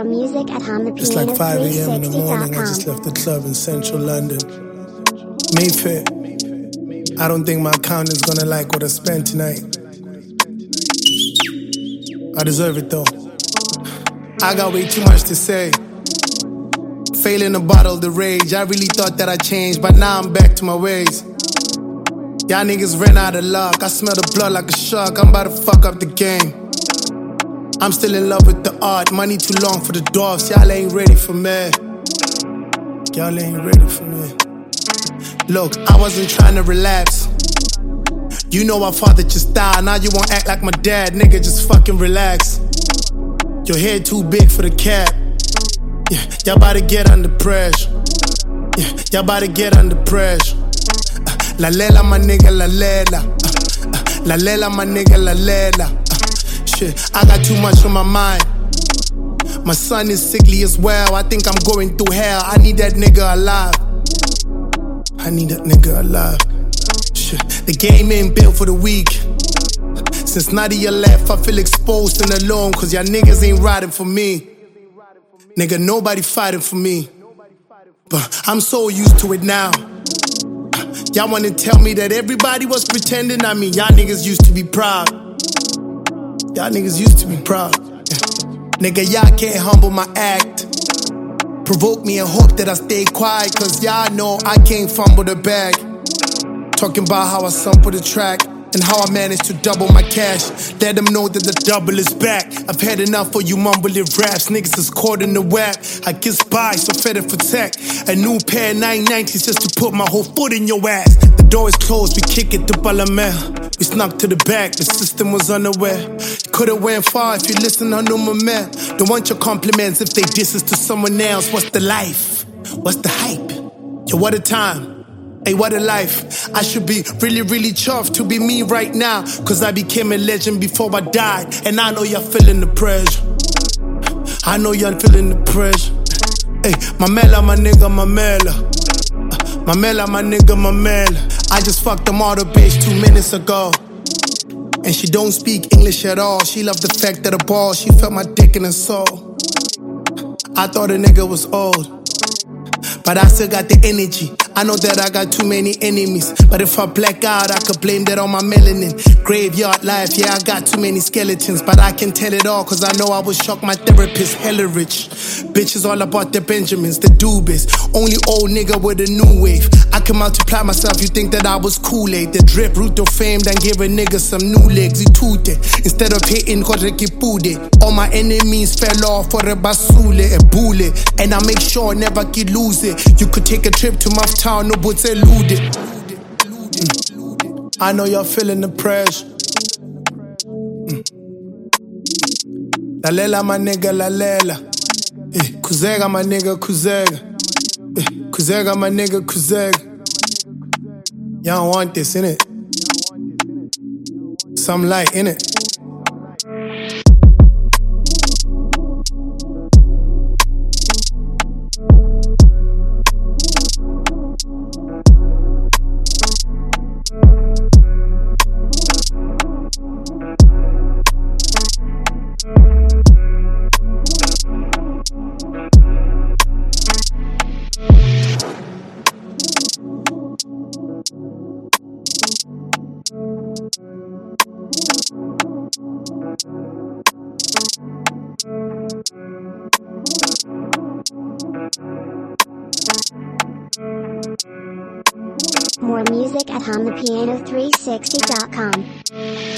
More music at It's like 5 a.m. in the morning. I just left the club in central London. Mayfair. I don't think my accountant's gonna like what I spent tonight. I deserve it though. I got way too much to say. Failing to bottle the rage. I really thought that I changed, but now I'm back to my ways. Y'all niggas ran out of luck. I smell the blood like a shark. I'm about to fuck up the game. I'm still in love with the art. Money too long for the dwarfs. Y'all ain't ready for me. Y'all ain't ready for me. Look, I wasn't trying to relapse. You know my father just died. Now you won't act like my dad. Nigga, just fucking relax. Your head too big for the cap. Yeah, y'all about to get under pressure. Yeah, y'all about to get under pressure. La lela, my nigga, la lela. La lela, my nigga, la lela. Shit, I got too much on my mind. My son is sickly as well. I think I'm going through hell. I need that nigga alive. I need that nigga alive. Shit, the game ain't built for the weak. Since Nadia left, I feel exposed and alone. Cause y'all niggas ain't riding for me. Nigga, nobody fighting for me. But I'm so used to it now. Y'all wanna tell me that everybody was pretending? I mean, y'all niggas used to be proud. Y'all niggas used to be proud. Nigga, y'all can't humble my act. Provoke me and hope that I stay quiet. Cause y'all know I can't fumble the bag. Talking about how I sample the track and how I managed to double my cash. Let them know that the double is back. I've had enough for you mumbling raps. Niggas is caught in the web. I get by, so fed it for tech. A new pair of 990s just to put my whole foot in your ass. The door is closed, we kick it to Palamel. We snuck to the back, the system was unaware. Could've went far if you listen to no more man. Don't want your compliments if they diss us to someone else. What's the life? What's the hype? Yo, what a time. Hey, what a life. I should be really, really chuffed to be me right now. Cause I became a legend before I died. And I know you're feeling the pressure. I know you're feeling the pressure. Hey, Mamela, my nigga, Mamela. Mamela, my nigga, Mamela. I just fucked them all the bitch 2 minutes ago. And she don't speak English at all. She loved the fact that the ball, she felt my dick in her soul. I thought a nigga was old, but I still got the energy. I know that I got too many enemies, but if I black out, I could blame that on my melanin. Graveyard life, yeah, I got too many skeletons, but I can tell it all, cause I know I would shock my therapist, hella rich. Bitches all about the Benjamins, the doobies. Only old nigga with a new wave. I can multiply myself, you think that I was Kool-Aid. The drip, root of fame, then give a nigga some new legs, he tooted. Instead of hitting, it. All my enemies fell off for a basule, a bullet. And I make sure I never get lose it. You could take a trip to my town, no but elude it. I know y'all feeling the pressure. La lela, my nigga, la lela. Kuzega, my nigga, kuzega. Kuzega, my nigga, kuzega. Y'all want this, innit? Some light, innit? More music at HumThePiano360.com.